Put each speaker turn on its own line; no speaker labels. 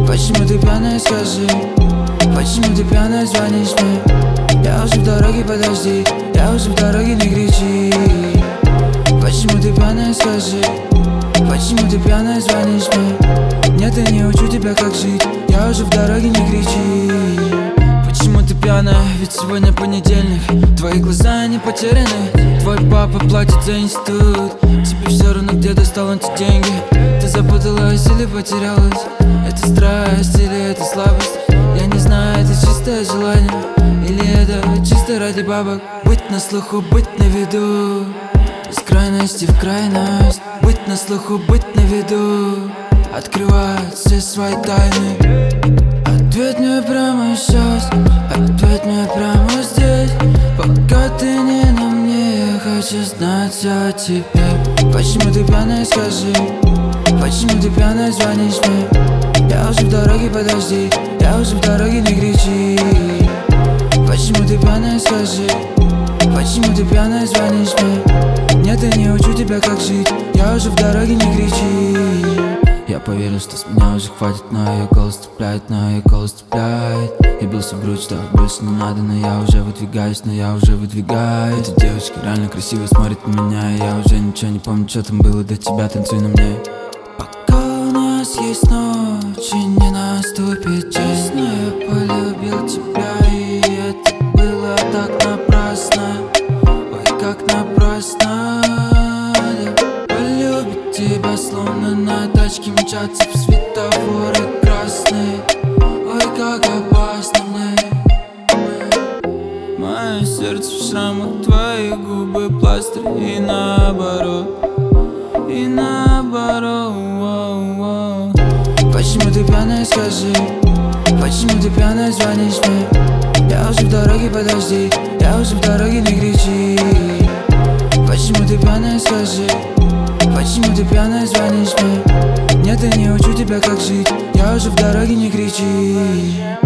Почему ты пьяная, скажи? Почему ты пьяная, звонишь мне? Я уже в дороге, подожди. Я уже в дороге, не кричи. Почему ты пьяная, скажи? Почему ты пьяная, звонишь мне? Нет, я не учу тебя, как жить. Я уже в дороге, не кричи. Почему ты пьяная? Ведь сегодня понедельник. Твои глаза не потеряны. Твой папа платит за институт. Тебе все равно, где достал он те деньги. Ты запуталась или потерялась? Это страсть или это слабость? Я не знаю, это чистое желание или это чисто ради бабок. Быть на слуху, быть на виду, из крайности в крайность. Быть на слуху, быть на виду, открывать все свои тайны. Ответь мне прямо сейчас, ответь мне прямо здесь. Пока ты не на мне, я хочу знать все о тебе. Почему ты пьяная, скажи? Почему ты пьяная, звонишь мне? Я уже в дороге, подожди. Я уже в дороге, не кричи. Почему ты пьяная, скажи? Почему ты пьяная, звонишь мне? Нет, я не учу тебя, как жить. Я уже в дороге, не кричи. Я поверил, что с меня уже хватит, но ее голос цепляет, но ее голос цепляет. Я бился в грудь, что больше не надо, но я уже выдвигаюсь, но я уже выдвигаюсь. Эти девочки реально красиво смотрят на меня, и я уже ничего не помню, что там было до тебя, танцуй на мне. Пока у нас есть ночь, и не наступит честно. Я полюбил тебя, и это было так напрасно. Ой, как напрасно. Полюбить тебя, словно на тачке мчаться в светофоры красные. Ой, как опасно мне. Мое сердце в шрамах, твои губы пластырь. И наоборот, и наоборот. Почему ты пьяная, скажи? Почему ты пьяная, звонишь мне? Я уже в дороге, подожди. Я уже в дороге, не кричи. Почему ты пьяная, скажи? Почему ты пьяная, звонишь мне? Нет, я не учу тебя, как жить. Я уже в дороге, не кричи.